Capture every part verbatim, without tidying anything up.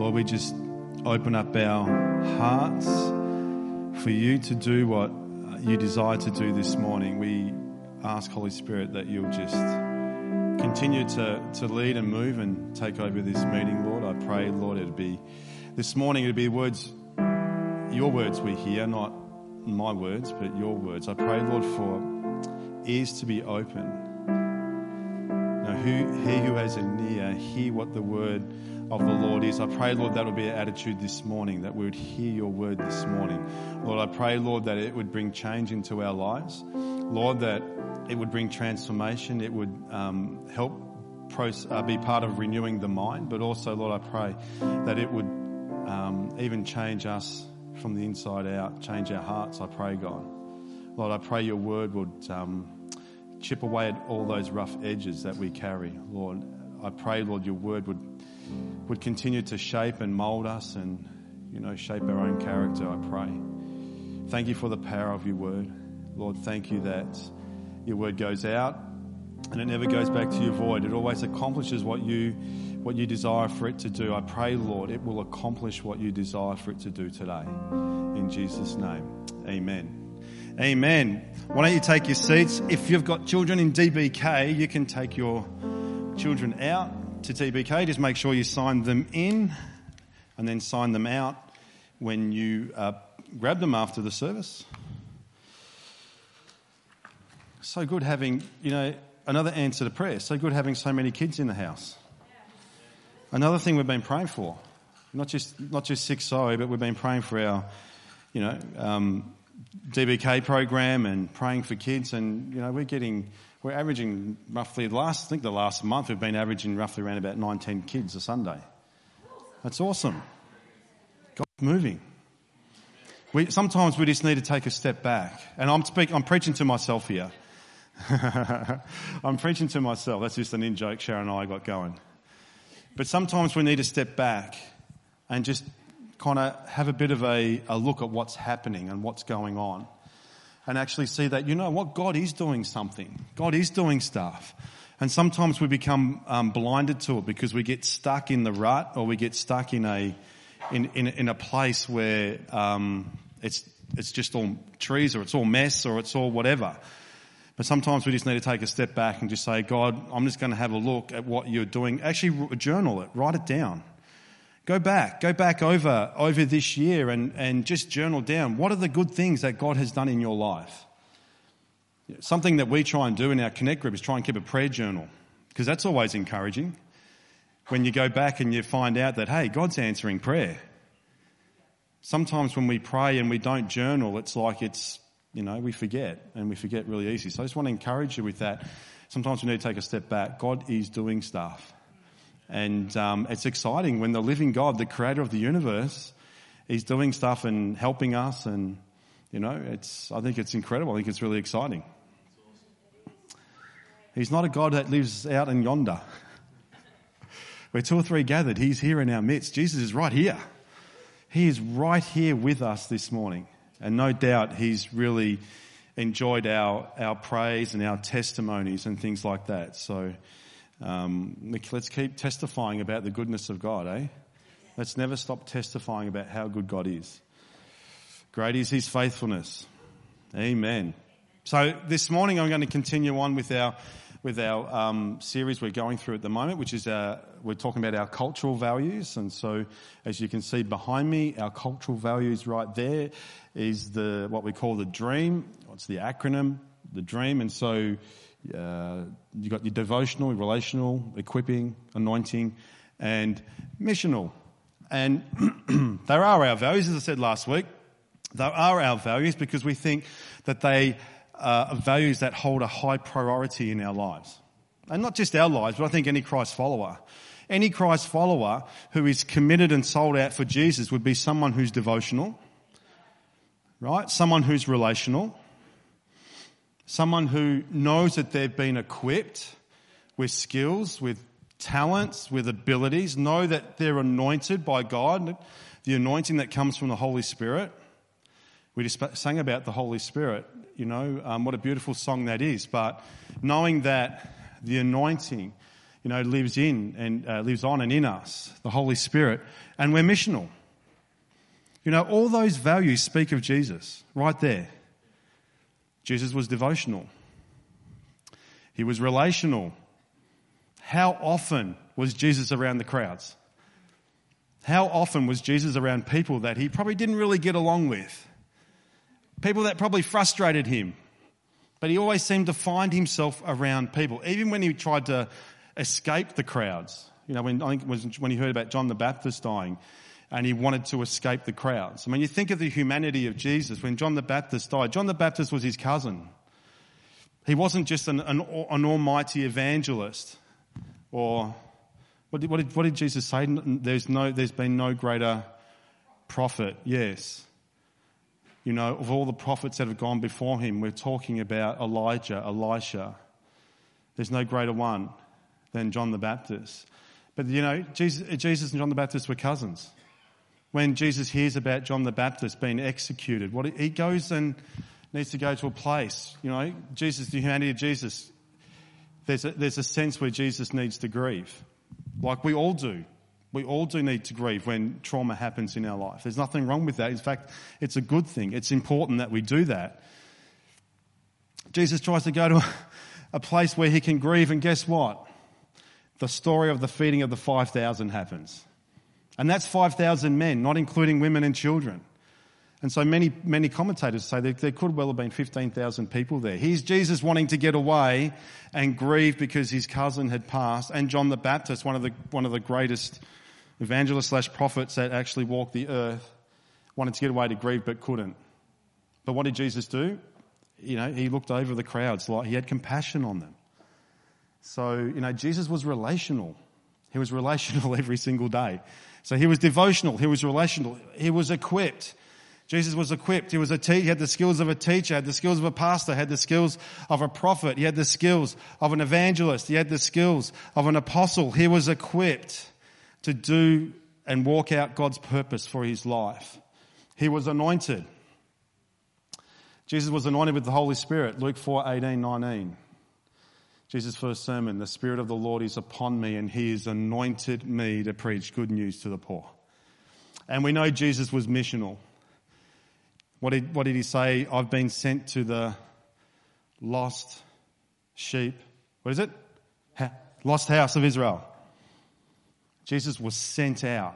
Lord, we just open up our hearts for you to do what you desire to do this morning. We ask, Holy Spirit, that you'll just continue to, to lead and move and take over this meeting, Lord. I pray, Lord, it'd be this morning, it'd be words, your words we hear, not my words, but your words. I pray, Lord, for ears to be open. Now, who, he who has an ear, hear what the word of the Lord is. I pray, Lord, that will be our attitude this morning, that we would hear your word this morning. Lord, I pray, Lord, that it would bring change into our lives. Lord, that it would bring transformation. It would um, help pros- uh, be part of renewing the mind. But also, Lord, I pray that it would um, even change us from the inside out, change our hearts, I pray, God. Lord, I pray your word would um, chip away at all those rough edges that we carry. Lord, I pray, Lord, your word would would continue to shape and mould us and, you know, shape our own character, I pray. Thank you for the power of your word. Lord, thank you that your word goes out and it never goes back to your void. It always accomplishes what you what you desire for it to do. I pray, Lord, it will accomplish what you desire for it to do today. In Jesus' name, amen. Amen. Why don't you take your seats? If you've got children in D B K, you can take your children out to D B K. Just make sure you sign them in and then sign them out when you uh, grab them after the service. So good having, you know, another answer to prayer. So good having so many kids in the house. Another thing we've been praying for, not just not just six O, but we've been praying for our, you know, um, D B K program and praying for kids. And, you know, we're getting, we're averaging roughly, last I think the last month we've been averaging roughly around about nine, ten kids a Sunday. That's awesome. God's moving. We, sometimes we just need to take a step back. And I'm speak, I'm preaching to myself here. I'm preaching to myself. That's just an in-joke Sharon and I got going. But sometimes we need to step back and just kind of have a bit of a, a look at what's happening and what's going on. And actually see that, you know what, God is doing something. God is doing stuff. And sometimes we become um, blinded to it because we get stuck in the rut or we get stuck in a in in, in a place where um, it's it's just all trees or it's all mess or it's all whatever. But sometimes we just need to take a step back and just say, God, I'm just going to have a look at what you're doing. Actually, journal it, write it down. Go back, go back over over this year and, and just journal down. What are the good things that God has done in your life? Something that we try and do in our Connect group is try and keep a prayer journal, because that's always encouraging. When you go back and you find out that, hey, God's answering prayer. Sometimes when we pray and we don't journal, it's like it's, you know, we forget, and we forget really easy. So I just want to encourage you with that. Sometimes we need to take a step back. God is doing stuff. And um, it's exciting when the living God, the creator of the universe, is doing stuff and helping us. And, you know, it's, I think it's incredible. I think it's really exciting. He's not a God that lives out in yonder. Where two or three gathered, he's here in our midst. Jesus is right here. He is right here with us this morning. And no doubt he's really enjoyed our, our praise and our testimonies and things like that. So um, let's keep testifying about the goodness of God, eh? Let's never stop testifying about how good God is. Great is his faithfulness. Amen. So this morning I'm going to continue on with our with our um, series we're going through at the moment, which is our, we're talking about our cultural values. And so, as you can see behind me, our cultural values right there is the what we call the DREAM. What's the acronym? The DREAM. And so uh, you've got your devotional, relational, equipping, anointing, and missional. And there are our values, as I said last week. There are our values because we think that they are values that hold a high priority in our lives. And not just our lives, but I think any Christ follower. Any Christ follower who is committed and sold out for Jesus would be someone who's devotional, right? Someone who's relational. Someone who knows that they've been equipped with skills, with talents, with abilities, know that they're anointed by God, the anointing that comes from the Holy Spirit. We just sang about the Holy Spirit, you know, um, what a beautiful song that is. But knowing that the anointing, you know, lives in and uh, lives on and in us, the Holy Spirit, and we're missional. You know, all those values speak of Jesus right there. Jesus was devotional. He was relational. How often was Jesus around the crowds? How often was Jesus around people that he probably didn't really get along with? People that probably frustrated him. But he always seemed to find himself around people, even when he tried to escape the crowds. You know, when I think it was when he heard about John the Baptist dying and he wanted to escape the crowds. I mean, you think of the humanity of Jesus. When John the Baptist died, John the Baptist was his cousin. He wasn't just an, an, an almighty evangelist. Or what did, what did, what did Jesus say? There's no, there's been no greater prophet. Yes. You know, of all the prophets that have gone before him, we're talking about Elijah, Elisha. There's no greater one than John the Baptist. But, you know, Jesus, Jesus and John the Baptist were cousins. When Jesus hears about John the Baptist being executed, what he goes and needs to go to a place. You know, Jesus, the humanity of Jesus, there's a, there's a sense where Jesus needs to grieve. Like we all do. We all do need to grieve when trauma happens in our life. There's nothing wrong with that. In fact, it's a good thing. It's important that we do that. Jesus tries to go to a place where he can grieve, and guess what? The story of the feeding of the five thousand happens. And that's five thousand men, not including women and children. And so many, many commentators say that there could well have been fifteen thousand people there. Here's Jesus wanting to get away and grieve because his cousin had passed. And John the Baptist, one of the, one of the greatest evangelists slash prophets that actually walked the earth, wanted to get away to grieve but couldn't. But what did Jesus do? You know, he looked over the crowds, like he had compassion on them. So, you know, Jesus was relational. He was relational every single day. So he was devotional. He was relational. He was equipped. Jesus was equipped. He was a te- he had the skills of a teacher, had the skills of a pastor, had the skills of a prophet. He had the skills of an evangelist. He had the skills of an apostle. He was equipped to do and walk out God's purpose for his life. He was anointed. Jesus was anointed with the Holy Spirit. Luke four, eighteen, nineteen. Jesus' first sermon, the Spirit of the Lord is upon me and he has anointed me to preach good news to the poor. And we know Jesus was missional. What did, what did he say? I've been sent to the lost sheep. What is it? Ha- lost house of Israel. Jesus was sent out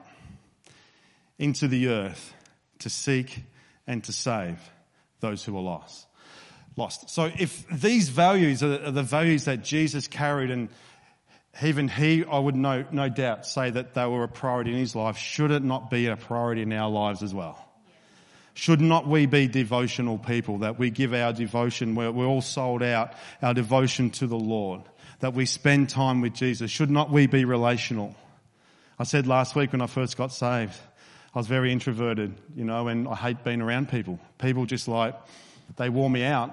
into the earth to seek and to save those who are lost. Lost. So if these values are the values that Jesus carried, and even he, I would no, no doubt say that they were a priority in his life, should it not be a priority in our lives as well? Should not we be devotional people, that we give our devotion, we're, we're all sold out, our devotion to the Lord, that we spend time with Jesus? Should not we be relational? I said last week when I first got saved, I was very introverted, you know, and I hate being around people. People just like, they wore me out.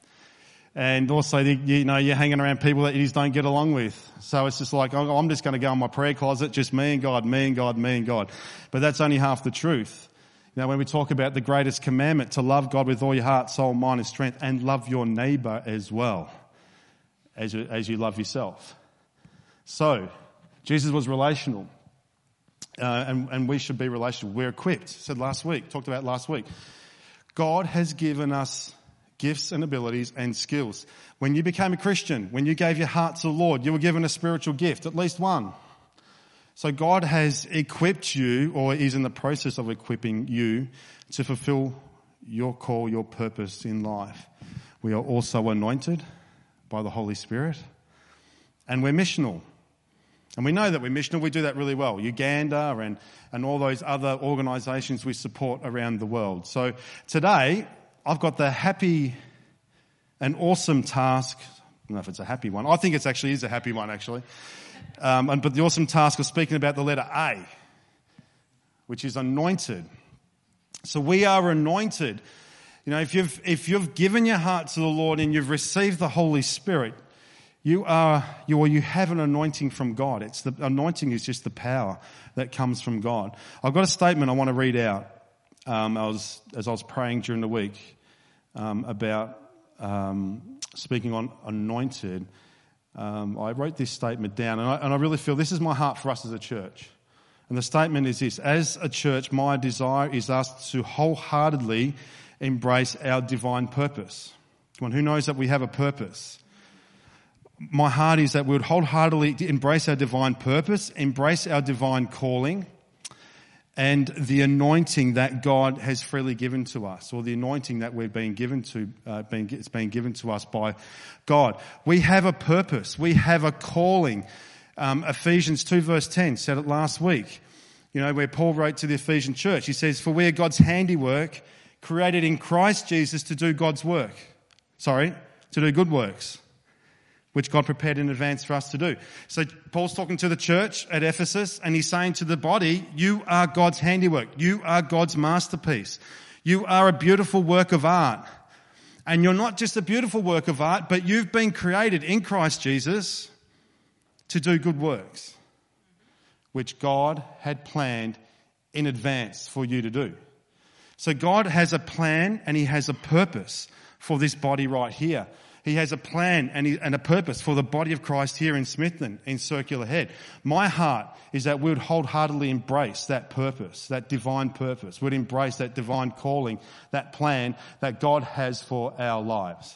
And also, you know, you're hanging around people that you just don't get along with. So it's just like, oh, I'm just going to go in my prayer closet, just me and God, me and God, me and God. But that's only half the truth. You know, when we talk about the greatest commandment, to love God with all your heart, soul, mind and strength, and love your neighbour as well as you, as you love yourself. So, Jesus was relational. Uh, and, and we should be relational. We're equipped. I said last week, talked about last week. God has given us gifts and abilities and skills. When you became a Christian, when you gave your heart to the Lord, you were given a spiritual gift, at least one. So God has equipped you, or is in the process of equipping you, to fulfill your call, your purpose in life. We are also anointed by the Holy Spirit, and we're missional. And we know that we're missional. We do that really well. Uganda and, and all those other organisations we support around the world. So today, I've got the happy and awesome task. I don't know if it's a happy one. I think it actually is a happy one, actually. Um, and, but the awesome task of speaking about the letter A, which is anointed. So we are anointed. You know, if you've, if you've given your heart to the Lord and you've received the Holy Spirit, You are, you or you have an anointing from God. It's the anointing is just the power that comes from God. I've got a statement I want to read out. Um, I was as I was praying during the week um, about um, speaking on anointed, um, I wrote this statement down, and I, and I really feel this is my heart for us as a church. And the statement is this: as a church, my desire is us to wholeheartedly embrace our divine purpose. Come on, who knows that we have a purpose? My heart is that we would wholeheartedly embrace our divine purpose, embrace our divine calling, and the anointing that God has freely given to us, or the anointing that we've been given to, uh, been, it's been given to us by God. We have a purpose. We have a calling. Um, Ephesians two verse ten said it last week. You know, where Paul wrote to the Ephesian church, he says, "For we are God's handiwork, created in Christ Jesus to do God's work." Sorry, to do good works, which God prepared in advance for us to do. So Paul's talking to the church at Ephesus, and he's saying to the body, you are God's handiwork. You are God's masterpiece. You are a beautiful work of art. And you're not just a beautiful work of art, but you've been created in Christ Jesus to do good works, which God had planned in advance for you to do. So God has a plan and he has a purpose for this body right here. He has a plan and, he, and a purpose for the body of Christ here in Smithton, in Circular Head. My heart is that we would wholeheartedly embrace that purpose, that divine purpose. We'd embrace that divine calling, that plan that God has for our lives.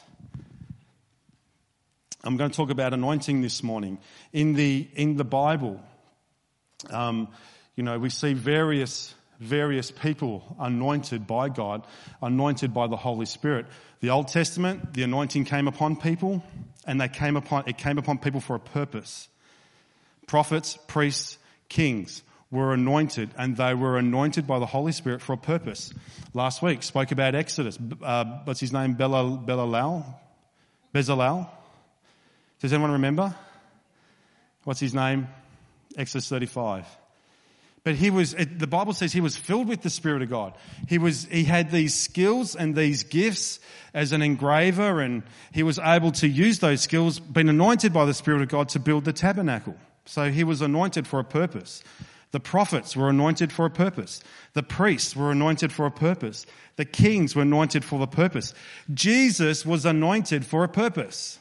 I'm going to talk about anointing this morning. In the in the Bible, um, you know, we see various various people anointed by God, anointed by the Holy Spirit. The Old Testament, the anointing came upon people, and they came upon it came upon people for a purpose. Prophets, priests, kings were anointed, and they were anointed by the Holy Spirit for a purpose. Last week spoke about Exodus. Uh, what's his name? Bela, Belalel? Bezalel? Does anyone remember? What's his name? Exodus thirty-five. But he was, the Bible says he was filled with the Spirit of God. He was, he had these skills and these gifts as an engraver, and he was able to use those skills, been anointed by the Spirit of God to build the tabernacle. So he was anointed for a purpose. The prophets were anointed for a purpose. The priests were anointed for a purpose. The kings were anointed for the purpose. Jesus was anointed for a purpose.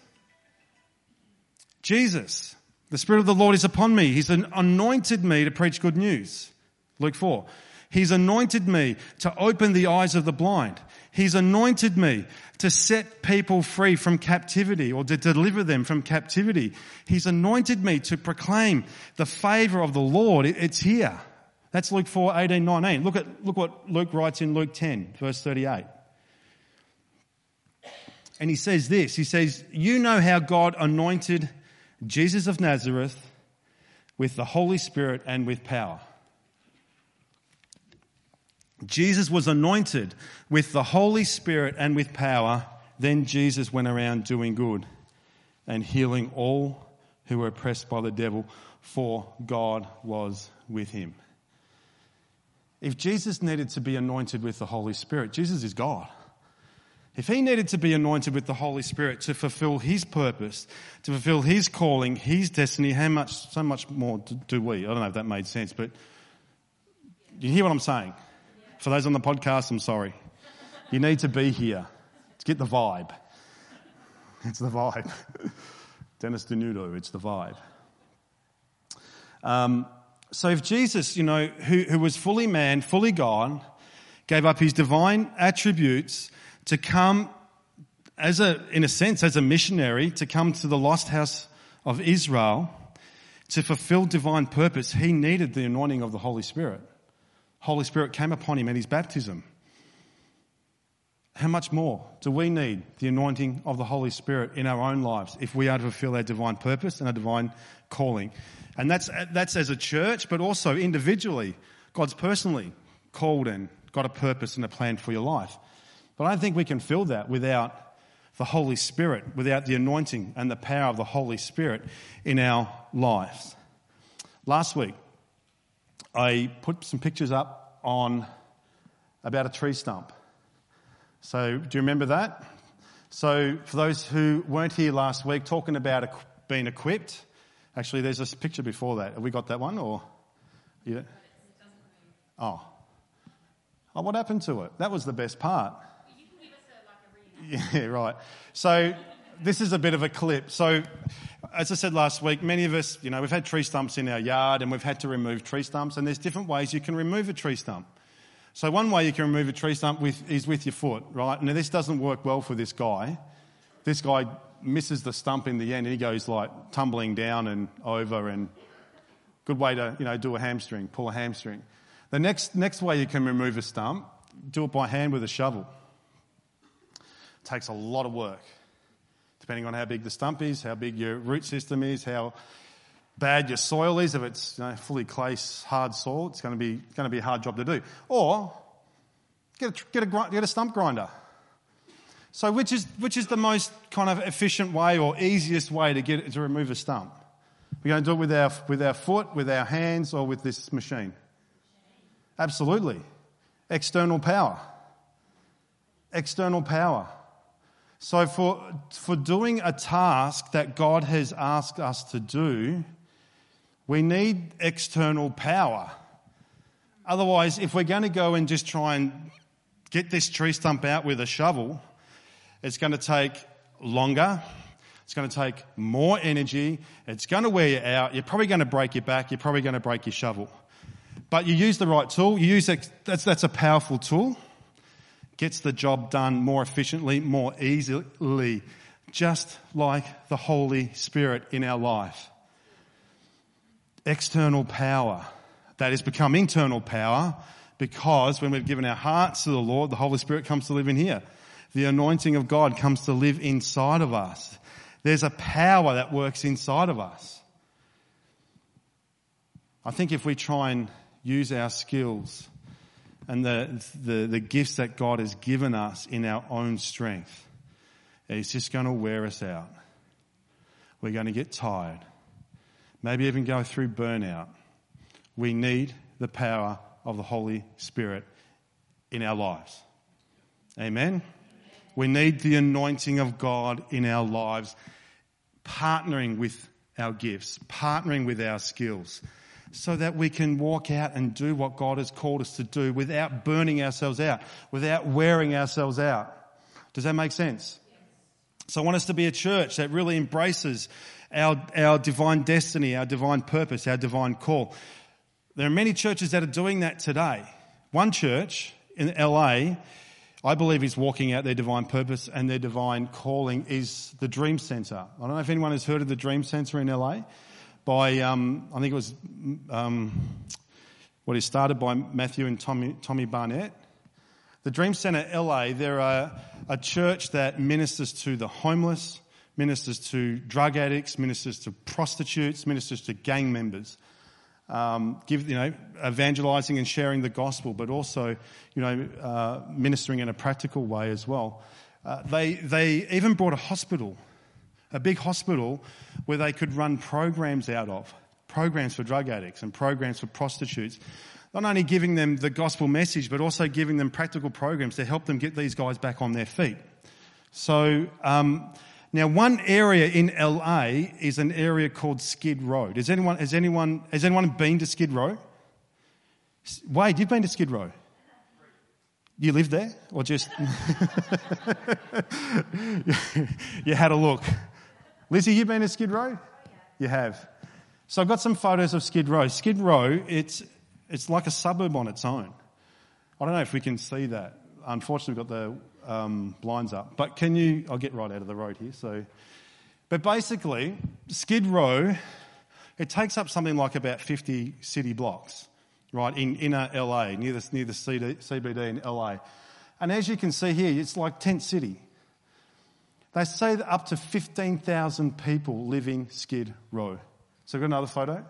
Jesus. The Spirit of the Lord is upon me. He's anointed me to preach good news. Luke four. He's anointed me to open the eyes of the blind. He's anointed me to set people free from captivity, or to deliver them from captivity. He's anointed me to proclaim the favour of the Lord. It's here. That's Luke four, eighteen, nineteen. Look at, look what Luke writes in Luke ten, verse thirty-eight. And he says this, he says, you know how God anointed Jesus of Nazareth with the Holy Spirit and with power. Jesus was anointed with the Holy Spirit and with power. Then Jesus went around doing good and healing all who were oppressed by the devil, for God was with him. If Jesus needed to be anointed with the Holy Spirit, Jesus is God. If he needed to be anointed with the Holy Spirit to fulfill his purpose, to fulfill his calling, his destiny, how much, so much more do we? I don't know if that made sense, but you hear what I'm saying? For those on the podcast, I'm sorry. You need to be here to get the vibe. It's the vibe. Dennis Denudo, it's the vibe. Um, so if Jesus, you know, who, who was fully man, fully God, gave up his divine attributes to come as a, in a sense, as a missionary, to come to the lost house of Israel to fulfill divine purpose, he needed the anointing of the Holy Spirit. Holy Spirit came upon him at his baptism. How much more do we need the anointing of the Holy Spirit in our own lives if we are to fulfill our divine purpose and our divine calling? And that's, that's as a church, but also individually. God's personally called and got a purpose and a plan for your life. But I don't think we can fill that without the Holy Spirit, without the anointing and the power of the Holy Spirit in our lives. Last week, I put some pictures up on about a tree stump. So do you remember that? So for those who weren't here last week, talking about being equipped, actually there's a picture before that. Have we got that one? Or yeah? Oh. Oh, what happened to it? That was the best part. You can give us a, like a reenact. Yeah, right. So this is a bit of a clip. So as I said last week, many of us, you know, we've had tree stumps in our yard and we've had to remove tree stumps, and there's different ways you can remove a tree stump. So one way you can remove a tree stump with is with your foot, right? Now this doesn't work well for this guy. This guy misses the stump in the end and he goes like tumbling down and over, and good way to, you know, do a hamstring, pull a hamstring. The next next way you can remove a stump, do it by hand with a shovel. It takes a lot of work, depending on how big the stump is, how big your root system is, how bad your soil is. If it's, you know, fully clay, hard soil, it's going to be going to be a hard job to do. Or get a, get a get a stump grinder. So which is which is the most kind of efficient way or easiest way to get to remove a stump? We're going to do it with our with our foot, with our hands, or with this machine? Absolutely. External power. External power. So for for doing a task that God has asked us to do, we need external power. Otherwise, if we're going to go and just try and get this tree stump out with a shovel, it's going to take longer. It's going to take more energy. It's going to wear you out. You're probably going to break your back. You're probably going to break your shovel. But you use the right tool. You use it, that's that's a powerful tool. Gets the job done more efficiently, more easily, just like the Holy Spirit in our life. External power. That has become internal power because when we've given our hearts to the Lord, the Holy Spirit comes to live in here. The anointing of God comes to live inside of us. There's a power that works inside of us. I think if we try and use our skills and the, the, the gifts that God has given us in our own strength, it's just going to wear us out. We're going to get tired. Maybe even go through burnout. We need the power of the Holy Spirit in our lives. Amen? We need the anointing of God in our lives, partnering with our gifts, partnering with our skills, so that we can walk out and do what God has called us to do without burning ourselves out, without wearing ourselves out. Does that make sense? So I want us to be a church that really embraces our, our divine destiny, our divine purpose, our divine call. There are many churches that are doing that today. One church in L A, I believe, is walking out their divine purpose and their divine calling is the Dream Centre. I don't know if anyone has heard of the Dream Centre in L A. By, um, I think it was, um, what is started by Matthew and Tommy, Tommy Barnett. The Dream Centre L A, they're a, a church that ministers to the homeless, ministers to drug addicts, ministers to prostitutes, ministers to gang members. Um, give, you know, evangelizing and sharing the gospel, but also, you know, uh, ministering in a practical way as well. Uh, they they even brought a hospital, a big hospital, where they could run programs out of, programs for drug addicts and programs for prostitutes. Not only giving them the gospel message, but also giving them practical programs to help them get these guys back on their feet. So um, now, one area in L A is an area called Skid Row. Has anyone has anyone has anyone been to Skid Row? Wade, you've been to Skid Row. You live there, or just you had a look? Lizzie, you've been to Skid Row? You have. So I've got some photos of Skid Row. Skid Row, it's it's like a suburb on its own. I don't know if we can see that. Unfortunately, we've got the um, blinds up. But can you... I'll get right out of the road here. So, But basically, Skid Row, it takes up something like about fifty city blocks, right, in inner L A, near the, near the C B D in L A. And as you can see here, it's like tent city. They say that up to fifteen thousand people living Skid Row. So we've got another photo.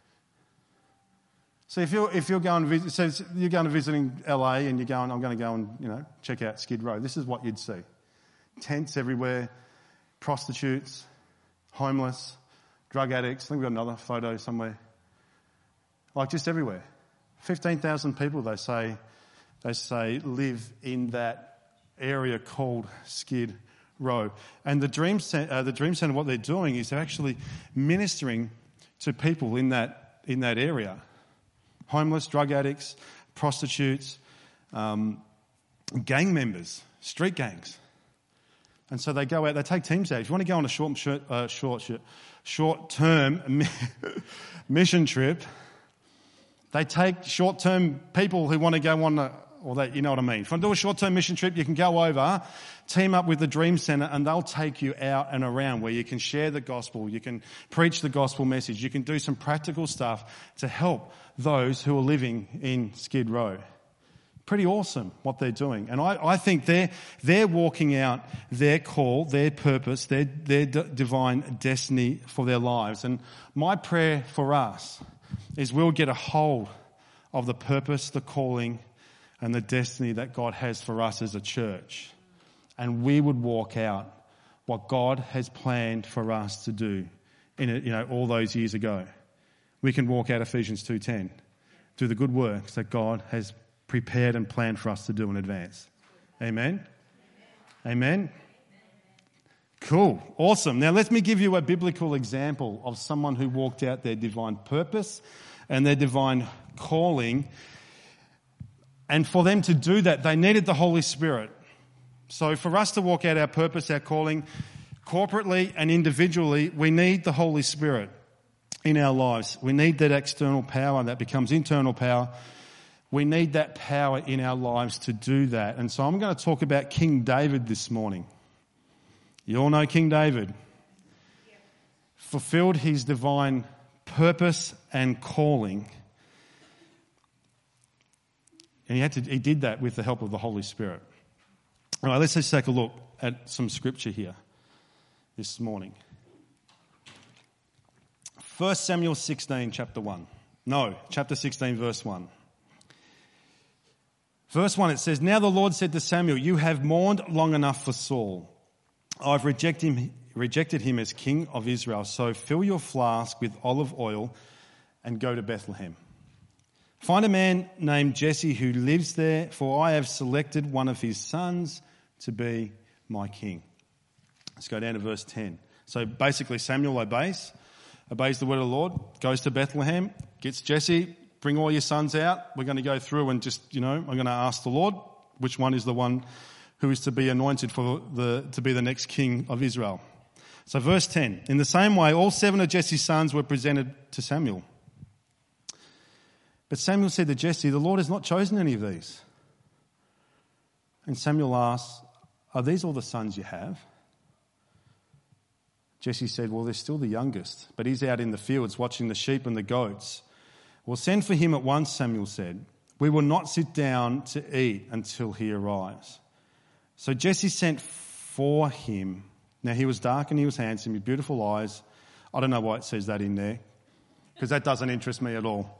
So if you're if you're going to visit, so you're going to visiting L A and you're going, I'm going to go and you know check out Skid Row. This is what you'd see: tents everywhere, prostitutes, homeless, drug addicts. I think we've got another photo somewhere. Like just everywhere. Fifteen thousand people. They say they say live in that area called Skid Row. And the Dream Center, uh, the Dream Center, what they're doing is they're actually ministering to people in that in that area. Homeless, drug addicts, prostitutes, um, gang members, street gangs. And so they go out, they take teams out. If you want to go on a short, uh, short, short-term mission trip, they take short-term people who want to go on, a, or that, you know what I mean. If I do a short-term mission trip, you can go over, team up with the Dream Centre, and they'll take you out and around where you can share the gospel, you can preach the gospel message, you can do some practical stuff to help those who are living in Skid Row. Pretty awesome what they're doing. And I, I think they're, they're walking out their call, their purpose, their, their d- divine destiny for their lives. And my prayer for us is we'll get a hold of the purpose, the calling, and the destiny that God has for us as a church. And we would walk out what God has planned for us to do in it, you know, all those years ago. We can walk out Ephesians two ten, do the good works that God has prepared and planned for us to do in advance. Amen? Amen? Cool. Awesome. Now let me give you a biblical example of someone who walked out their divine purpose and their divine calling. And for them to do that, they needed the Holy Spirit. So for us to walk out our purpose, our calling, corporately and individually, we need the Holy Spirit in our lives. We need that external power that becomes internal power. We need that power in our lives to do that. And so I'm going to talk about King David this morning. You all know King David. Yeah. Fulfilled his divine purpose and calling. And he had to, he did that with the help of the Holy Spirit. All right, let's just take a look at some scripture here this morning. First Samuel sixteen, chapter one. No, chapter sixteen, verse one. Verse one, it says, "Now the Lord said to Samuel, you have mourned long enough for Saul. I've rejected him, rejected him as king of Israel. So fill your flask with olive oil and go to Bethlehem. Find a man named Jesse who lives there, for I have selected one of his sons to be my king." Let's go down to verse ten. So basically Samuel obeys, obeys the word of the Lord, goes to Bethlehem, gets Jesse, bring all your sons out. We're going to go through and just, you know, I'm going to ask the Lord which one is the one who is to be anointed for the to be the next king of Israel. So verse ten, "In the same way, all seven of Jesse's sons were presented to Samuel. But Samuel said to Jesse, the Lord has not chosen any of these. And Samuel asked, are these all the sons you have? Jesse said, well, they're still the youngest, but he's out in the fields watching the sheep and the goats. Well, send for him at once, Samuel said. We will not sit down to eat until he arrives. So Jesse sent for him. Now he was dark and he was handsome, with beautiful eyes. I don't know why it says that in there, because that doesn't interest me at all.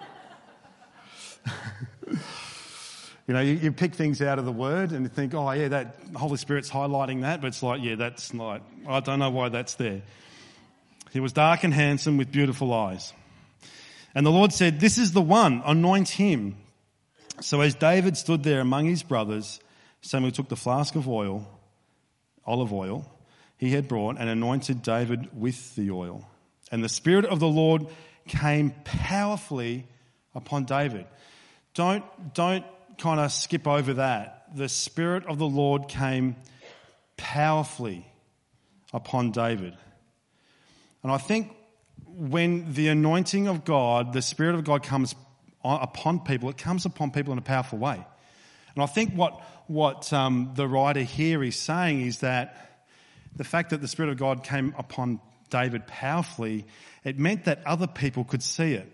You know, you, you pick things out of the word and you think, oh yeah, that Holy Spirit's highlighting that, but it's like, yeah, that's like, I don't know why that's there. He was dark and handsome with beautiful eyes. And the Lord said, this is the one, anoint him. So as David stood there among his brothers, Samuel took the flask of oil, olive oil, he had brought, and anointed David with the oil. And the Spirit of the Lord came powerfully upon David. Don't, don't kind of skip over that. The Spirit of the Lord came powerfully upon David. And I think when the anointing of God, the Spirit of God comes upon people, it comes upon people in a powerful way. And I think what, what um, the writer here is saying is that the fact that the Spirit of God came upon David powerfully, it meant that other people could see it.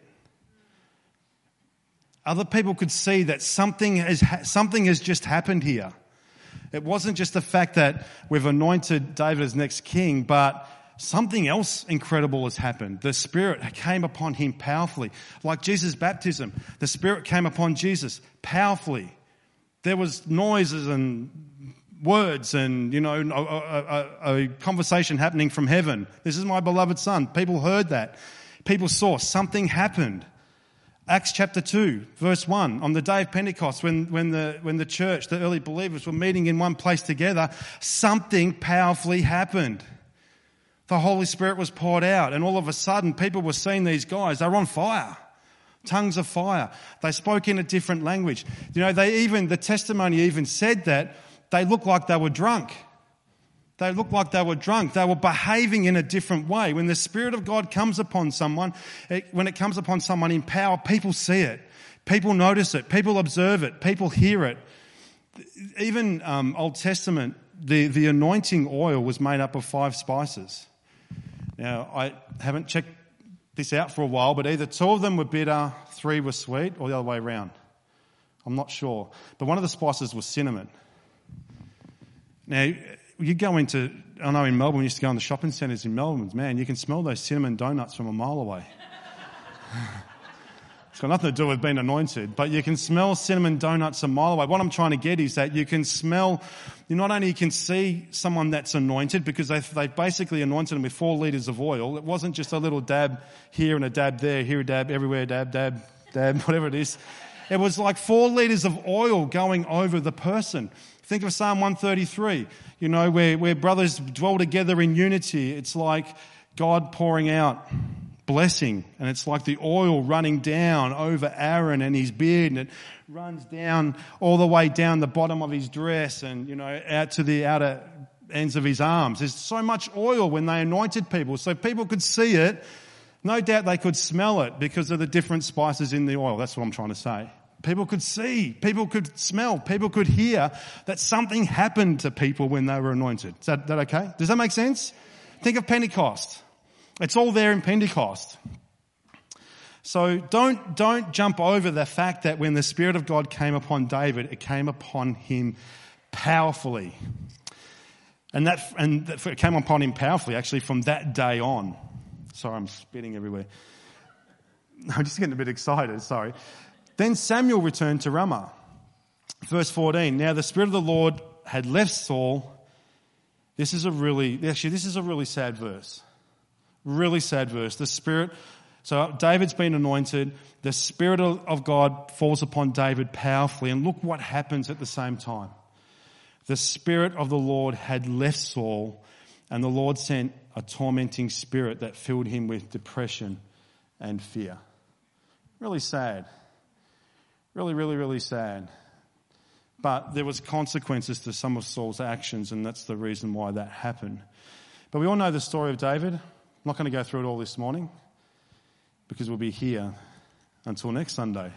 Other people could see that something has, something has just happened here. It wasn't just the fact that we've anointed David as next king, but something else incredible has happened. The Spirit came upon him powerfully. Like Jesus' baptism, the Spirit came upon Jesus powerfully. There was noises and words and, you know, a, a, a conversation happening from heaven. This is my beloved Son. People heard that. People saw something happened. Acts chapter two, verse one, on the day of Pentecost, when, when the, when the church, the early believers were meeting in one place together, something powerfully happened. The Holy Spirit was poured out, and all of a sudden people were seeing these guys. They were on fire. Tongues of fire. They spoke in a different language. You know, they even, the testimony even said that they looked like they were drunk. They looked like they were drunk. They were behaving in a different way. When the Spirit of God comes upon someone, it, when it comes upon someone in power, people see it. People notice it. People observe it. People hear it. Even um, Old Testament, the, the anointing oil was made up of five spices. Now, I haven't checked this out for a while, but either two of them were bitter, three were sweet, or the other way around. I'm not sure. But one of the spices was cinnamon. Now, you go into, I know in Melbourne, we used to go in the shopping centres in Melbourne, man, you can smell those cinnamon donuts from a mile away. It's got nothing to do with being anointed, but you can smell cinnamon donuts a mile away. What I'm trying to get is that you can smell, you not only can see someone that's anointed, because they they basically anointed them with four litres of oil. It wasn't just a little dab here and a dab there, here a dab, everywhere, dab, dab, dab, whatever it is. It was like four litres of oil going over the person. Think of Psalm one thirty-three, you know, where, where brothers dwell together in unity. It's like God pouring out blessing, and it's like the oil running down over Aaron and his beard, and it runs down all the way down the bottom of his dress and, you know, out to the outer ends of his arms. There's so much oil when they anointed people, so people could see it. No doubt they could smell it because of the different spices in the oil. That's what I'm trying to say. People could see, people could smell, people could hear that something happened to people when they were anointed. Is that, that okay? Does that make sense? Think of Pentecost. It's all there in Pentecost. So don't, don't jump over the fact that when the Spirit of God came upon David, it came upon him powerfully. And that, and that it came upon him powerfully actually from that day on. Sorry, I'm spitting everywhere. I'm just getting a bit excited, sorry. Then Samuel returned to Ramah. Verse fourteen, now the Spirit of the Lord had left Saul. This is a really, actually this is a really sad verse. Really sad verse. The Spirit, so David's been anointed. The Spirit of God falls upon David powerfully. And look what happens at the same time. The Spirit of the Lord had left Saul, and the Lord sent a tormenting spirit that filled him with depression and fear. Really sad. Really, really, really sad. But there was consequences to some of Saul's actions, and that's the reason why that happened. But we all know the story of David. I'm not going to go through it all this morning because we'll be here until next Sunday.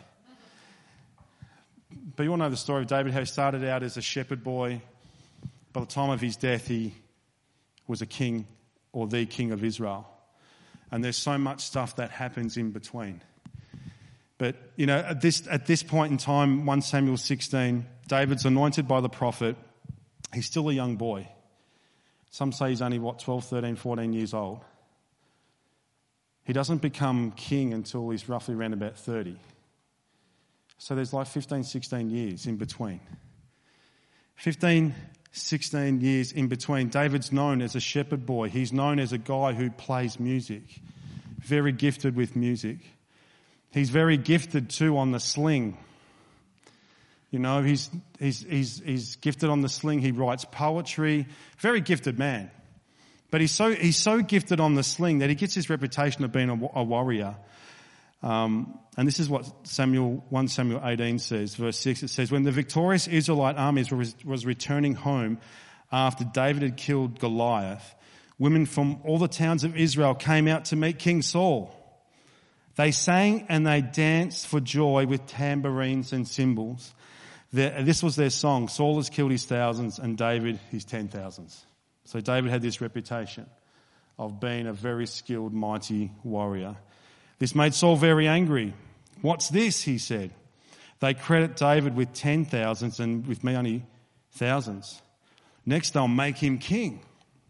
But you all know the story of David, how he started out as a shepherd boy. By the time of his death, he was a king, or the king of Israel. And there's so much stuff that happens in between. But, you know, at this at this point in time, First Samuel sixteen, David's anointed by the prophet. He's still a young boy. Some say he's only, what, twelve, thirteen, fourteen years old. He doesn't become king until he's roughly around about thirty. So there's like fifteen, sixteen years in between. fifteen, sixteen years in between. David's known as a shepherd boy. He's known as a guy who plays music. Very gifted with music. He's very gifted too on the sling. You know, he's, he's, he's, he's gifted on the sling. He writes poetry. Very gifted man. But he's so, he's so gifted on the sling that he gets his reputation of being a, a warrior. Um, and this is what Samuel, First Samuel eighteen says, verse six. It says, when the victorious Israelite armies was, was returning home after David had killed Goliath, women from all the towns of Israel came out to meet King Saul. They sang and they danced for joy with tambourines and cymbals. Their, this was their song. Saul has killed his thousands and David his ten thousands. So David had this reputation of being a very skilled, mighty warrior. This made Saul very angry. What's this? He said. They credit David with ten thousands and with me only thousands. Next I'll make him king.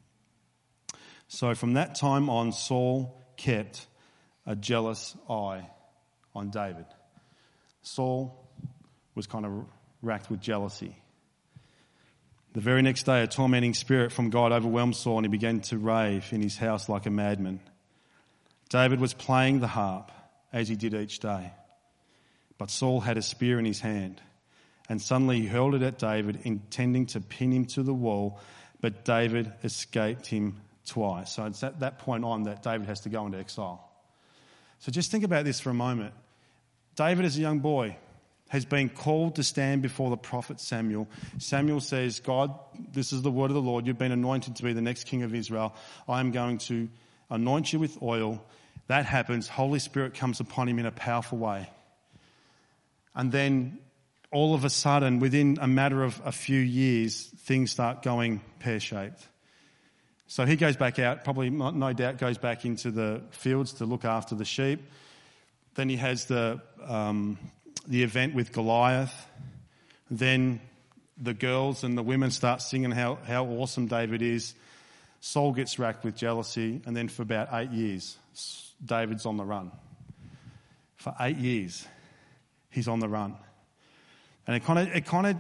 So from that time on, Saul kept a jealous eye on David. Saul was kind of racked with jealousy. The very next day, a tormenting spirit from God overwhelmed Saul and he began to rave in his house like a madman. David was playing the harp as he did each day. But Saul had a spear in his hand and suddenly he hurled it at David, intending to pin him to the wall, but David escaped him twice. So it's at that point on that David has to go into exile. So just think about this for a moment. David is a young boy. has been called to stand before the prophet Samuel. Samuel says, God, this is the word of the Lord. You've been anointed to be the next king of Israel. I am going to anoint you with oil. That happens. Holy Spirit comes upon him in a powerful way. And then all of a sudden, within a matter of a few years, things start going pear-shaped. So he goes back out, probably no doubt goes back into the fields to look after the sheep. Then he has the um, the event with Goliath. Then the girls and the women start singing how, how awesome David is. Saul gets racked with jealousy, and then for about eight years, David's on the run. For eight years, he's on the run. And it kind of, it kind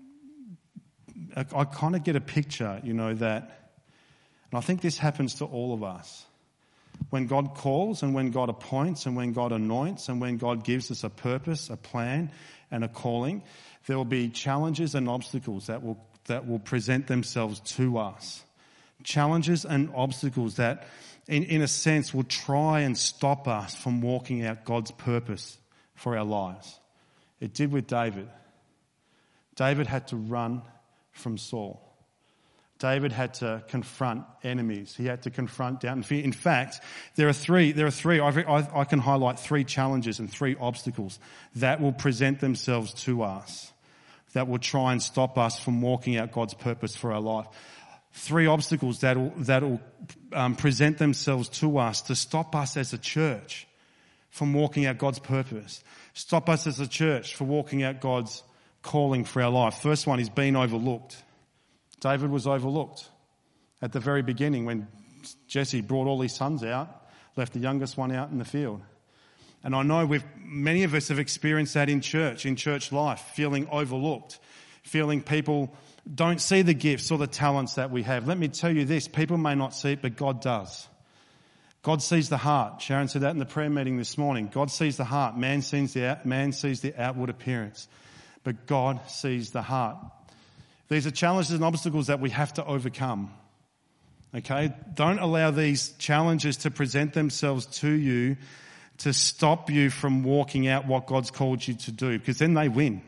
of, I kind of get a picture, you know, that, and I think this happens to all of us. When God calls and when God appoints and when God anoints and when God gives us a purpose, a plan and a calling, there will be challenges and obstacles that will, that will present themselves to us. Challenges and obstacles that, in, in a sense, will try and stop us from walking out God's purpose for our lives. It did with David. David had to run from Saul. David had to confront enemies. He had to confront doubt and fear. In fact, there are three, there are three, I, I, I can highlight three challenges and three obstacles that will present themselves to us, that will try and stop us from walking out God's purpose for our life. Three obstacles that will, that will um, present themselves to us to stop us as a church from walking out God's purpose. Stop us as a church for walking out God's calling for our life. First one is being overlooked. David was overlooked at the very beginning when Jesse brought all his sons out, left the youngest one out in the field. And I know we've, many of us have experienced that in church, in church life, feeling overlooked, feeling people don't see the gifts or the talents that we have. Let me tell you this, people may not see it, but God does. God sees the heart. Sharon said that in the prayer meeting this morning. God sees the heart. Man sees the, man sees the outward appearance, but God sees the heart. These are challenges and obstacles that we have to overcome. Okay? Don't allow these challenges to present themselves to you to stop you from walking out what God's called you to do, because then they win.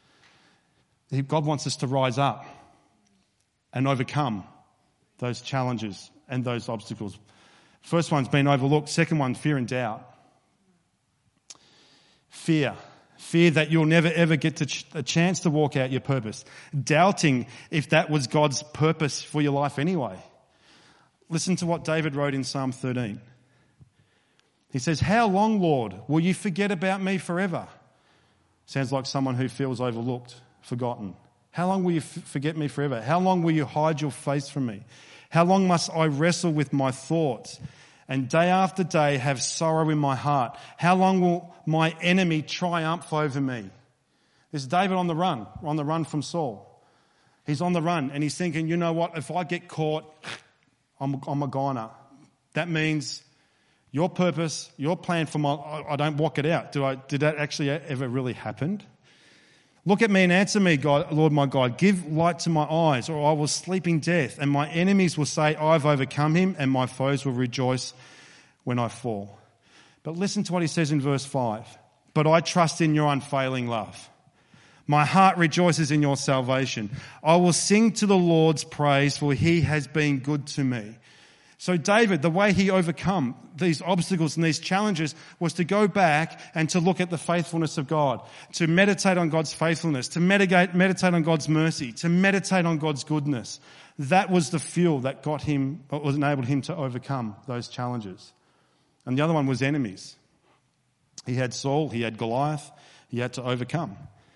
God wants us to rise up and overcome those challenges and those obstacles. First one's been overlooked. Second one, fear and doubt. Fear. Fear that you'll never ever get to ch- a chance to walk out your purpose. Doubting if that was God's purpose for your life anyway. Listen to what David wrote in Psalm thirteen. He says, "How long, Lord, will you forget about me forever?" Sounds like someone who feels overlooked, forgotten. How long will you f- forget me forever? How long will you hide your face from me? How long must I wrestle with my thoughts and day after day have sorrow in my heart? How long will my enemy triumph over me? This is David on the run, on the run from Saul. He's on the run and he's thinking, you know what, if I get caught, I'm, I'm a goner. That means your purpose, your plan for my, I, I don't walk it out. Do I, did that actually ever really happen? Look at me and answer me, God, Lord my God. Give light to my eyes, or I will sleep in death, and my enemies will say, I've overcome him, and my foes will rejoice when I fall. But listen to what he says in verse five. But I trust in your unfailing love. My heart rejoices in your salvation. I will sing to the Lord's praise, for he has been good to me. So David, the way he overcome these obstacles and these challenges was to go back and to look at the faithfulness of God, to meditate on God's faithfulness, to meditate, meditate on God's mercy, to meditate on God's goodness. That was the fuel that got him, what enabled him to overcome those challenges. And the other one was enemies. He had Saul, he had Goliath, he had to overcome.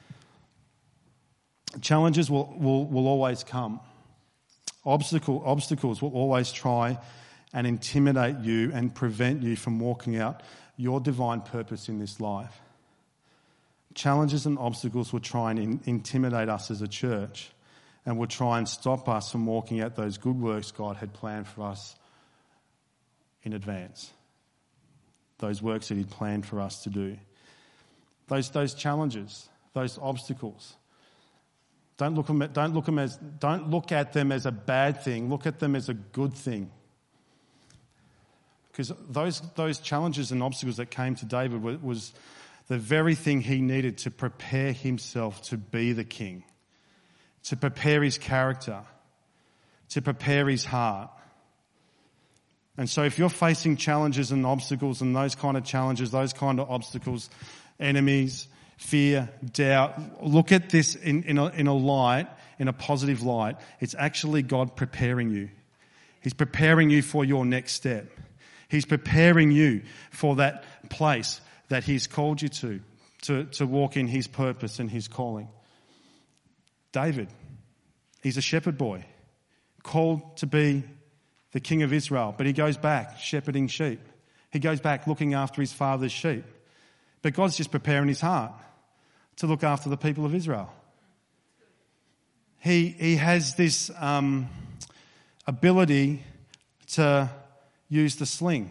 Challenges will, will, will always come. Obstacle, obstacles will always try and intimidate you and prevent you from walking out your divine purpose in this life. Challenges and obstacles will try and in, intimidate us as a church and will try and stop us from walking out those good works God had planned for us in advance. Those works that he'd planned for us to do. Those, those challenges, those obstacles. Don't look, them, don't, look them as, don't look at them as a bad thing. Look at them as a good thing. Because those, those challenges and obstacles that came to David was, was the very thing he needed to prepare himself to be the king, to prepare his character, to prepare his heart. And so if you're facing challenges and obstacles and those kind of challenges, those kind of obstacles, enemies, fear, doubt, look at this in, in, a, in a light, in a positive light. It's actually God preparing you. He's preparing you for your next step. He's preparing you for that place that he's called you to, to, to walk in his purpose and his calling. David, he's a shepherd boy, called to be the king of Israel, but he goes back shepherding sheep. He goes back looking after his father's sheep. But God's just preparing his heart to look after the people of Israel. He, he has this um, ability to use the sling.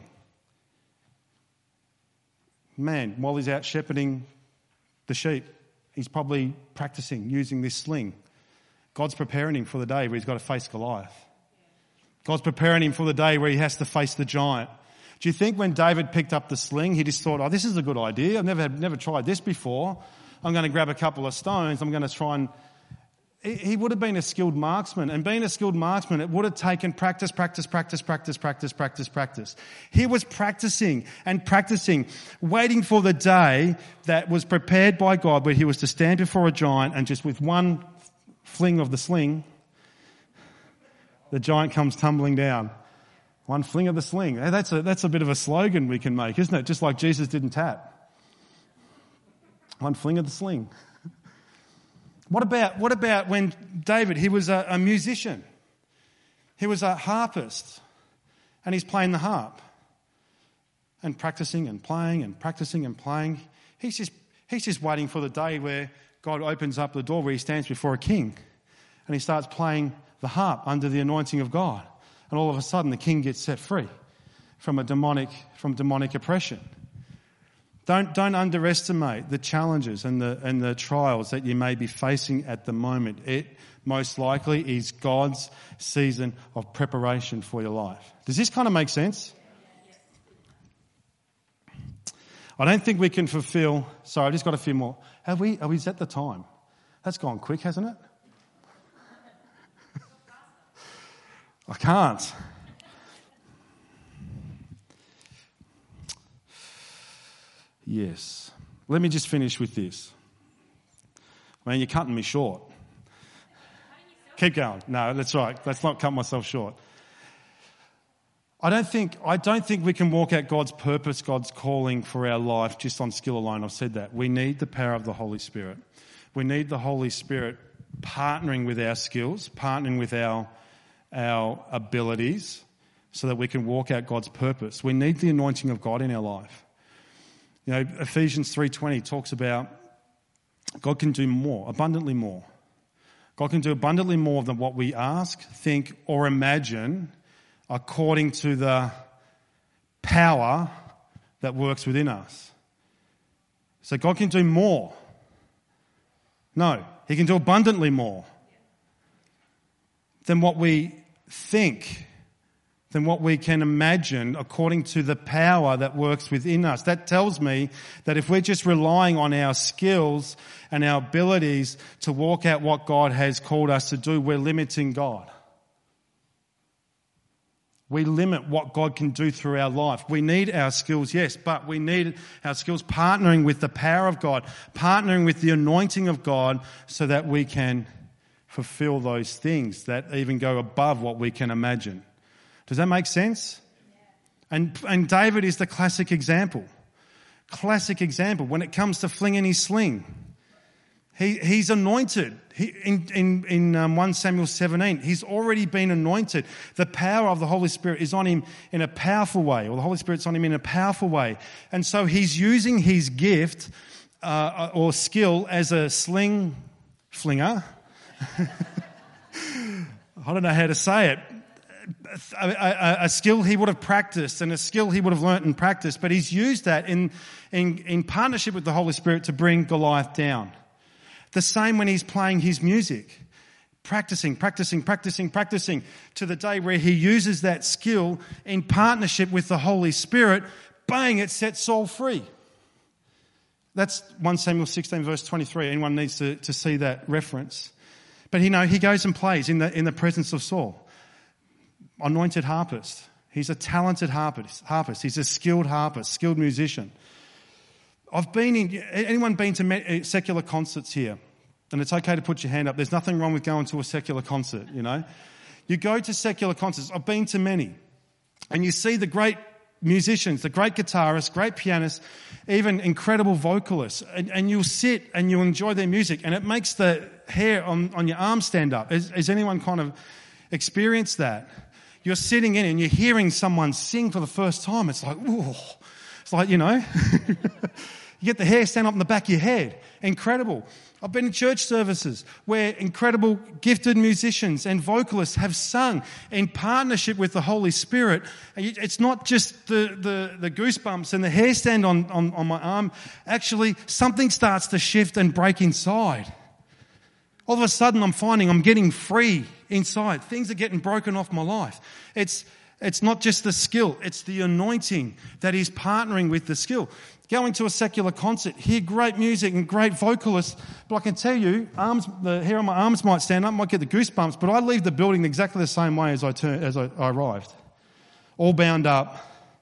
Man, while he's out shepherding the sheep, he's probably practicing using this sling. God's preparing him for the day where he's got to face Goliath. God's preparing him for the day where he has to face the giant. Do you think when David picked up the sling, he just thought, oh, this is a good idea. I've never, never tried this before. I'm going to grab a couple of stones. I'm going to try and... He would have been a skilled marksman. And being a skilled marksman, it would have taken practice, practice, practice, practice, practice, practice, practice. He was practicing and practicing, waiting for the day that was prepared by God where he was to stand before a giant and just with one fling of the sling, the giant comes tumbling down. One fling of the sling. That's a, that's a bit of a slogan we can make, isn't it? Just like Jesus didn't tap. One fling of the sling. What about, what about when David, he was a, a musician. He was a harpist. And he's playing the harp. And practicing and playing and practicing and playing. He's just, he's just waiting for the day where God opens up the door where he stands before a king. And he starts playing the harp under the anointing of God. And all of a sudden the king gets set free from a demonic, from demonic oppression. Don't, don't underestimate the challenges and the, and the trials that you may be facing at the moment. It most likely is God's season of preparation for your life. Does this kind of make sense? I don't think we can fulfill... Sorry, I've just got a few more. Have we, are we at the time? That's gone quick, hasn't it? I can't. Yes. Let me just finish with this. Man, you're cutting me short. Keep going. No, that's right. Let's not cut myself short. I don't think I don't think we can walk out God's purpose, God's calling for our life just on skill alone. I've said that. We need the power of the Holy Spirit. We need the Holy Spirit partnering with our skills, partnering with our our abilities so that we can walk out God's purpose. We need the anointing of God in our life. You know, Ephesians three twenty talks about God can do more, abundantly more. God can do abundantly more than what we ask, think, or imagine according to the power that works within us. So God can do more. No, he can do abundantly more than what we think, than what we can imagine according to the power that works within us. That tells me that if we're just relying on our skills and our abilities to walk out what God has called us to do, we're limiting God. We limit what God can do through our life. We need our skills, yes, but we need our skills partnering with the power of God, partnering with the anointing of God so that we can fulfill those things that even go above what we can imagine. Does that make sense? Yeah. And and David is the classic example. Classic example. When it comes to flinging his sling, he he's anointed. He, in in, in um, First Samuel seventeen, he's already been anointed. The power of the Holy Spirit is on him in a powerful way, or the Holy Spirit's on him in a powerful way. And so he's using his gift uh, or skill as a sling flinger. I don't know how to say it. A, a, a skill he would have practiced and a skill he would have learnt and practiced, but he's used that in, in, in partnership with the Holy Spirit to bring Goliath down. The same when he's playing his music. Practicing, practicing, practicing, practicing to the day where he uses that skill in partnership with the Holy Spirit. Bang, it sets Saul free. That's First Samuel sixteen verse twenty-three. Anyone needs to, to see that reference. But you know, he goes and plays in the in the presence of Saul. Anointed harpist. He's a talented harpist. harpist. He's a skilled harpist, skilled musician. I've been in, anyone been to secular concerts here? And it's okay to put your hand up. There's nothing wrong with going to a secular concert, you know. You go to secular concerts. I've been to many. And you see the great musicians, the great guitarists, great pianists, even incredible vocalists. And, and you'll sit and you enjoy their music. And it makes the hair on, on your arm stand up. Has, has anyone kind of experienced that? You're sitting in and you're hearing someone sing for the first time. It's like, ooh. It's like, you know, you get the hair stand up in the back of your head. Incredible. I've been in church services where incredible gifted musicians and vocalists have sung in partnership with the Holy Spirit. It's not just the, the, the goosebumps and the hair stand on, on, on my arm. Actually, something starts to shift and break inside. All of a sudden, I'm finding I'm getting free inside. Things are getting broken off my life. It's It's not just the skill, it's the anointing that is partnering with the skill. Going to a secular concert, hear great music and great vocalists, but I can tell you, arms, the hair on my arms might stand up, might get the goosebumps, but I leave the building exactly the same way as I turn, as I, I arrived. All bound up,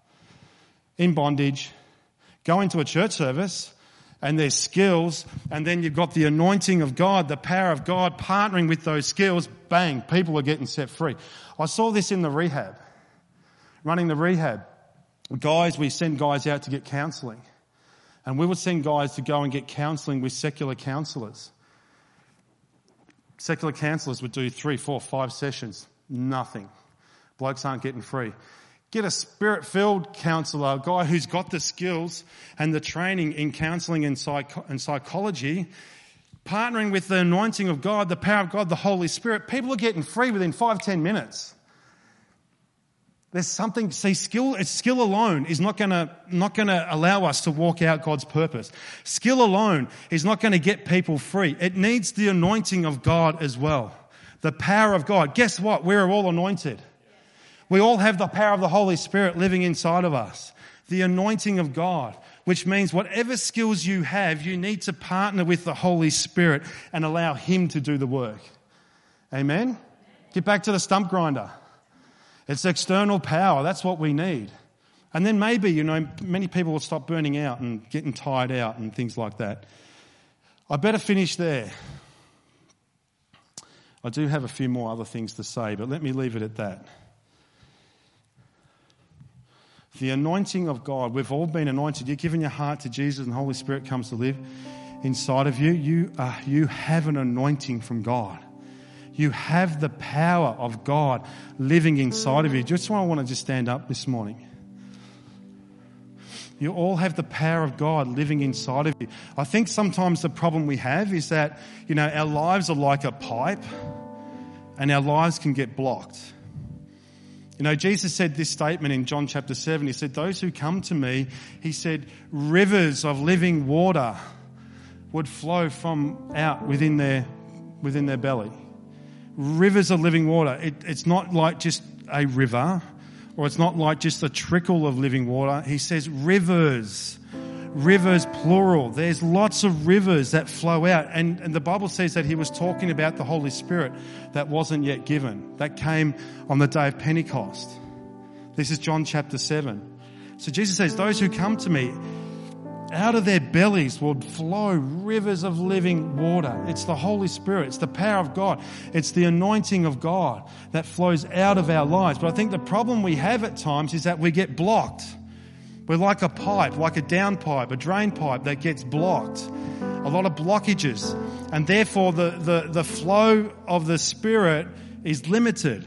in bondage, going to a church service, and there's skills, and then you've got the anointing of God, the power of God partnering with those skills, bang, people are getting set free. I saw this in the rehab. Running the rehab, guys, we send guys out to get counselling. And we would send guys to go and get counselling with secular counsellors. Secular counsellors would do three, four, five sessions. Nothing. Blokes aren't getting free. Get a spirit-filled counsellor, a guy who's got the skills and the training in counselling and, psych- and psychology, partnering with the anointing of God, the power of God, the Holy Spirit. People are getting free within five, ten minutes. There's something, see, skill, skill alone is not gonna, not gonna allow us to walk out God's purpose. Skill alone is not gonna get people free. It needs the anointing of God as well. The power of God. Guess what? We're all anointed. We all have the power of the Holy Spirit living inside of us. The anointing of God, which means whatever skills you have, you need to partner with the Holy Spirit and allow Him to do the work. Amen? Get back to the stump grinder. It's external power. That's what we need. And then maybe, you know, many people will stop burning out and getting tired out and things like that. I better finish there. I do have a few more other things to say, but let me leave it at that. The anointing of God. We've all been anointed. You've given your heart to Jesus and the Holy Spirit comes to live inside of you. You, are, you have an anointing from God. You have the power of God living inside of you. Just why I want to just stand up this morning. You all have the power of God living inside of you. I think sometimes the problem we have is that, you know, our lives are like a pipe and our lives can get blocked. You know, Jesus said this statement in John chapter seven. He said, those who come to me, he said, rivers of living water would flow from out within their, within their belly. Rivers of living water. It, it's not like just a river, or it's not like just a trickle of living water. He says rivers. Rivers, plural. There's lots of rivers that flow out. And, and the Bible says that he was talking about the Holy Spirit that wasn't yet given. That came on the day of Pentecost. This is John chapter seven. So Jesus says, those who come to me, out of their bellies will flow rivers of living water. It's the Holy Spirit. It's the power of God. It's the anointing of God that flows out of our lives. But I think the problem we have at times is that we get blocked. We're like a pipe, like a down pipe, a drain pipe that gets blocked. A lot of blockages. And therefore the, the, the flow of the Spirit is limited.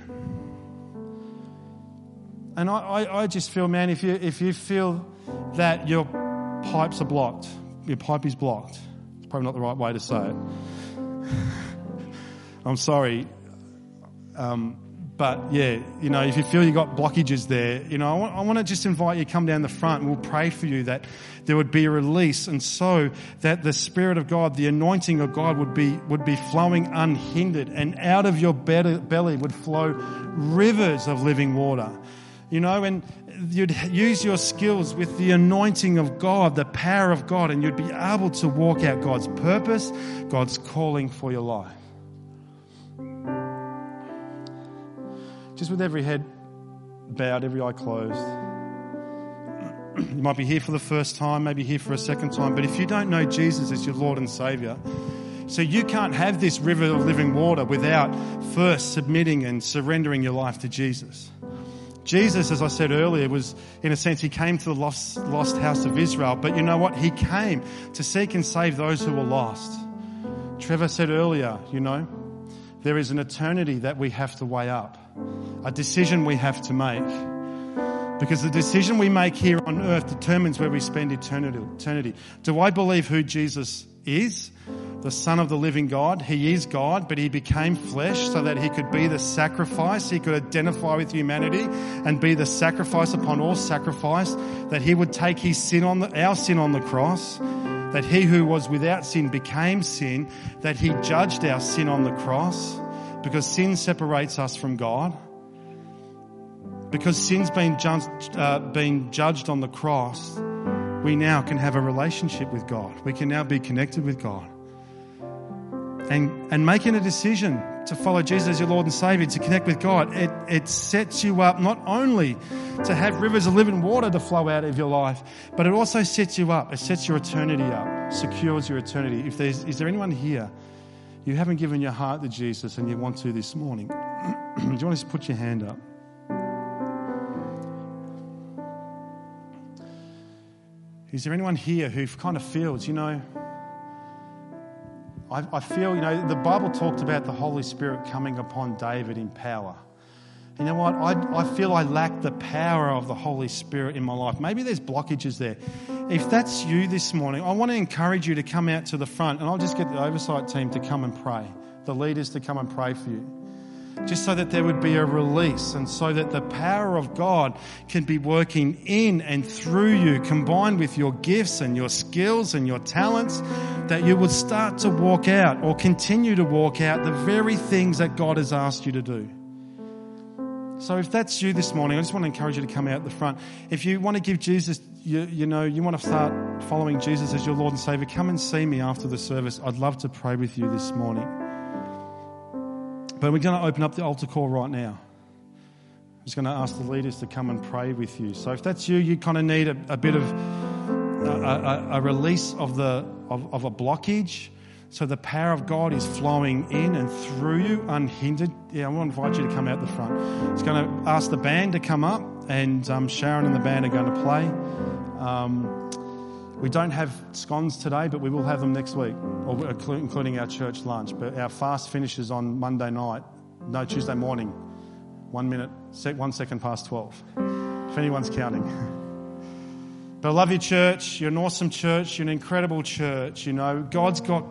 And I, I, I just feel, man, if you, if you feel that your pipes are blocked, your pipe is blocked. It's probably not the right way to say it. I'm sorry. Um, but yeah, you know, if you feel you got blockages there, you know, I want, I want to just invite you to come down the front and we'll pray for you that there would be a release, and so that the Spirit of God, the anointing of God would be, would be flowing unhindered, and out of your belly would flow rivers of living water. you know, and you'd use your skills with the anointing of God, the power of God, and you'd be able to walk out God's purpose, God's calling for your life. Just with every head bowed, every eye closed. You might be here for the first time, maybe here for a second time, but if you don't know Jesus as your Lord and Saviour, so you can't have this river of living water without first submitting and surrendering your life to Jesus. Jesus, as I said earlier, was, in a sense, he came to the lost, lost house of Israel, but you know what? He came to seek and save those who were lost. Trevor said earlier, you know, there is an eternity that we have to weigh up, a decision we have to make. Because the decision we make here on earth determines where we spend eternity. eternity. Do I believe who Jesus is? The Son of the living God. He is God, but he became flesh so that he could be the sacrifice. He could identify with humanity and be the sacrifice upon all sacrifice. That he would take his sin on the, our sin on the cross. That he who was without sin became sin. That he judged our sin on the cross. Because sin separates us from God. Because sin's been judged, uh, been judged on the cross, we now can have a relationship with God. We can now be connected with God. And and making a decision to follow Jesus as your Lord and Saviour, to connect with God, it, it sets you up not only to have rivers of living water to flow out of your life, but it also sets you up. It sets your eternity up, secures your eternity. If there's, is there anyone here, you haven't given your heart to Jesus and you want to this morning? Do you want to just put your hand up? Is there anyone here who kind of feels, you know, I, I feel, you know, the Bible talked about the Holy Spirit coming upon David in power. You know what? I, I feel I lack the power of the Holy Spirit in my life. Maybe there's blockages there. If that's you this morning, I want to encourage you to come out to the front, and I'll just get the oversight team to come and pray, the leaders to come and pray for you. Just so that there would be a release and so that the power of God can be working in and through you, combined with your gifts and your skills and your talents, that you would start to walk out or continue to walk out the very things that God has asked you to do. So if that's you this morning, I just want to encourage you to come out the front. If you want to give Jesus, you, you know, you want to start following Jesus as your Lord and Saviour, come and see me after the service. I'd love to pray with you this morning. But we're going to open up the altar call right now. I'm just going to ask the leaders to come and pray with you. So if that's you, you kind of need a, a bit of a, a, a release of the of, of a blockage. So the power of God is flowing in and through you unhindered. Yeah, I want to invite you to come out the front. I'm just going to ask the band to come up, and um, Sharon and the band are going to play. Um, We don't have scones today, but we will have them next week, or including our church lunch. But our fast finishes on Monday night, no, Tuesday morning, one minute, one second past twelve, if anyone's counting. But I love you, church. You're an awesome church. You're an incredible church. You know, God's got